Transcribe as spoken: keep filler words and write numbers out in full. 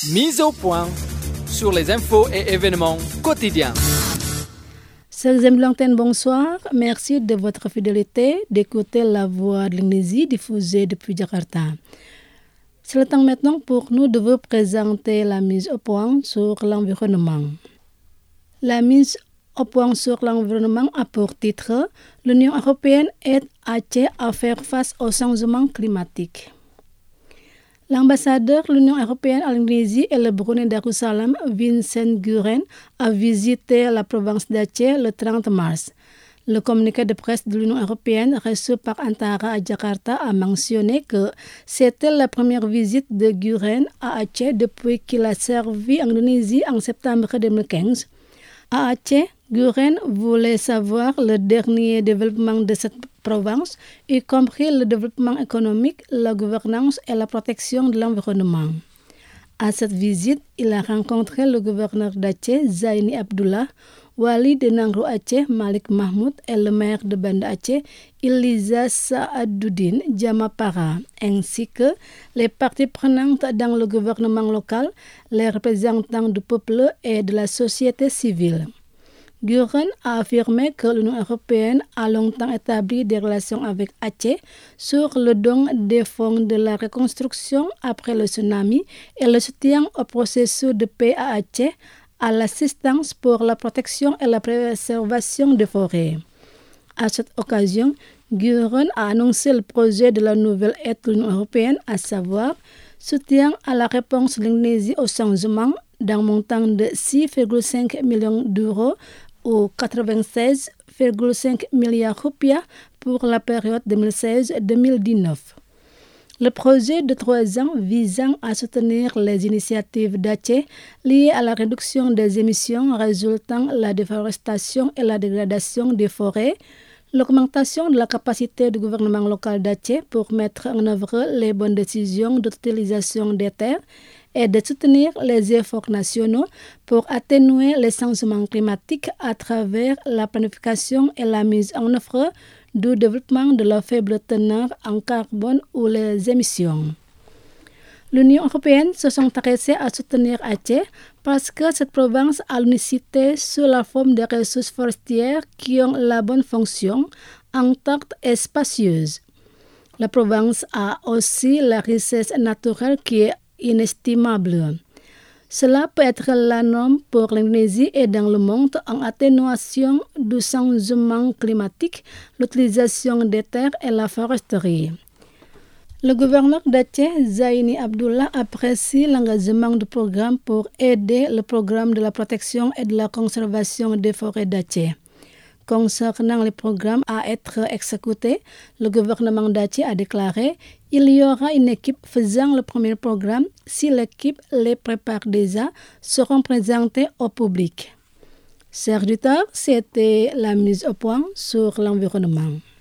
Mise au point sur les infos et événements quotidiens. Chers amis de l'antenne, bonsoir. Merci de votre fidélité d'écouter la voix de l'Indonésie diffusée depuis Jakarta. C'est le temps maintenant pour nous de vous présenter la mise au point sur l'environnement. La mise au point sur l'environnement a pour titre « L'Union européenne aide Aceh à faire face au changement climatique ». L'ambassadeur de l'Union européenne à l'Indonésie et le Brunei Darussalam, Vincent Guren, a visité la province d'Aceh le trente mars. Le communiqué de presse de l'Union européenne reçu par Antara à Jakarta a mentionné que c'était la première visite de Guren à Aceh depuis qu'il a servi en Indonésie en septembre deux mille quinze. À Aceh, Guren voulait savoir le dernier développement de cette province, y compris le développement économique, la gouvernance et la protection de l'environnement. À cette visite, il a rencontré le gouverneur d'Aceh, Zaini Abdullah, Wali de Nangro Aceh, Malik Mahmoud, et le maire de Banda Aceh, Iliza Saaduddin Jamapara, ainsi que les parties prenantes dans le gouvernement local, les représentants du peuple et de la société civile. Guren a affirmé que l'Union européenne a longtemps établi des relations avec Aceh sur le don des fonds de la reconstruction après le tsunami et le soutien au processus de paix à Aceh, à l'assistance pour la protection et la préservation des forêts. À cette occasion, Guren a annoncé le projet de la nouvelle aide de l'Union européenne, à savoir soutien à la réponse de l'Indonésie au changement d'un montant de six virgule cinq millions d'euros ou quatre-vingt-seize virgule cinq milliards rupiah pour la période deux mille seize à deux mille dix-neuf. Le projet de trois ans visant à soutenir les initiatives d'Aceh liées à la réduction des émissions résultant de la déforestation et la dégradation des forêts, l'augmentation de la capacité du gouvernement local d'Aceh pour mettre en œuvre les bonnes décisions d'utilisation des terres et de soutenir les efforts nationaux pour atténuer les changements climatiques à travers la planification et la mise en œuvre du développement de la faible teneur en carbone ou les émissions. L'Union européenne se sont intéressées à soutenir Aceh parce que cette province a l'unicité sous la forme des ressources forestières qui ont la bonne fonction, intacte et spacieuse. La province a aussi la richesse naturelle qui est inestimable. Cela peut être la norme pour l'Indonésie et dans le monde en atténuation du changement climatique, l'utilisation des terres et la foresterie. Le gouverneur d'Aceh, Zaini Abdullah, apprécie l'engagement du programme pour aider le programme de la protection et de la conservation des forêts d'Aceh. Concernant les programmes à être exécutés, le gouvernement d'Aceh a déclaré qu'il y aura une équipe faisant le premier programme. Si l'équipe les prépare déjà, seront présentés au public. Chers auditeurs, c'était la mise au point sur l'environnement.